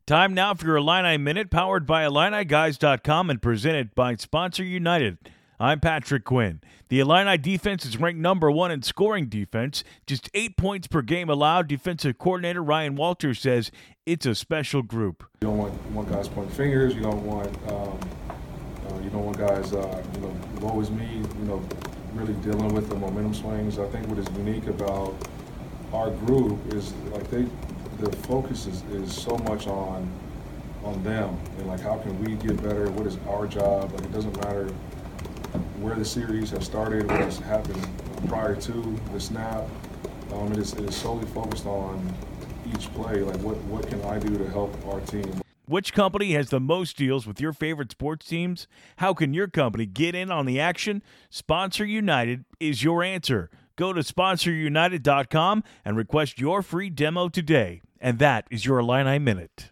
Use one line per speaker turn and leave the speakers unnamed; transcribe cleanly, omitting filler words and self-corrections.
Time now for your Illini Minute, powered by IlliniGuys.com and presented by Sponsor United. I'm Patrick Quinn. The Illini defense is ranked number 1 in scoring defense, just 8 points per game allowed. Defensive coordinator Ryan Walters says it's a special group.
You don't want guys pointing fingers. You don't want guys, woe is me. Really dealing with the momentum swings. I think what is unique about our group is the focus is so much on them and how can we get better? What is our job? It doesn't matter where the series has started, what has happened prior to the snap. It is solely focused on each play. What can I do to help our team?
Which company has the most deals with your favorite sports teams? How can your company get in on the action? Sponsor United is your answer. Go to sponsorunited.com and request your free demo today. And that is your Illini Minute.